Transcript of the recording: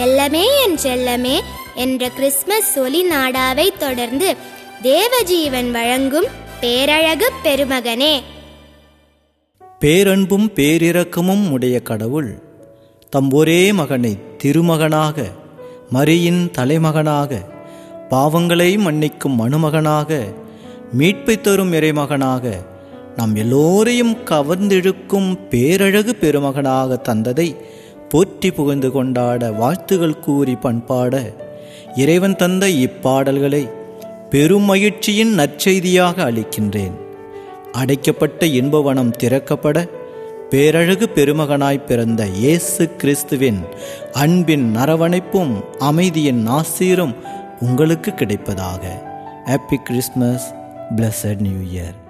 செல்லமே என் செல்லமே என்ற கிறிஸ்மஸ் ஒலி நாடாவை தொடர்ந்து தேவஜீவன் வழங்கும் பேரழகு பெருமகனே. பேரன்பும் பேரிரக்கமும் உடைய கடவுள் தம் ஒரே மகனை திருமகனாக, மரியின் தலைமகனாக, பாவங்களை மன்னிக்கும் மணுமகனாக, மீட்பை தரும் இறைமகனாக, நம் எல்லோரையும் கவர்ந்தெழுக்கும் பேரழகு பெருமகனாக தந்ததை போற்றி புகழ்ந்து கொண்டாட, வாழ்த்துகள் கூறி பண்பாட, இறைவன் தந்த இப்பாடல்களை பெரும் மகிழ்ச்சியின் நற்செய்தியாக அளிக்கின்றேன். அடைக்கப்பட்ட இன்பவனம் திறக்கப்பட பேரழகு பெருமகனாய் பிறந்த இயேசு கிறிஸ்துவின் அன்பின் அரவணைப்பும் அமைதியின் ஆசீரும் உங்களுக்கு கிடைப்பதாக. Happy Christmas, blessed new year.